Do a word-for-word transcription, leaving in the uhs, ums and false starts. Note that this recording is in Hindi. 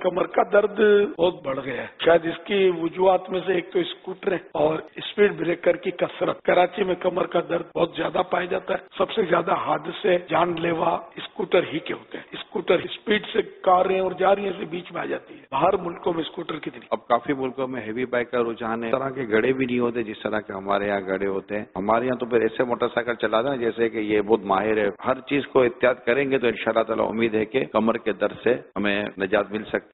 कमर का दर्द बहुत बढ़ गया है। शायद इसकी वजूहत में से एक तो स्कूटर है और स्पीड ब्रेकर की कसरत। कराची में कमर का दर्द बहुत ज्यादा पाया जाता है। सबसे ज्यादा हादसे जानलेवा स्कूटर ही के होते हैं। स्कूटर स्पीड से कारें और जा रही है बीच में आ जाती है। बाहर मुल्कों में स्कूटर कितनी। अब काफी मुल्कों में हेवी बाइक का रुझान है। इस तरह के गड़े भी नहीं होते जिस तरह के हमारे यहाँ गड़े होते हैं। हमारे यहाँ तो फिर ऐसे मोटरसाइकिल चलाते हैं जैसे कि ये बहुत माहिर है। हर चीज को एहतियात करेंगे तो इंशाअल्लाह ताला उम्मीद है कि कमर के दर्द से हमें निजात मिल सकती है।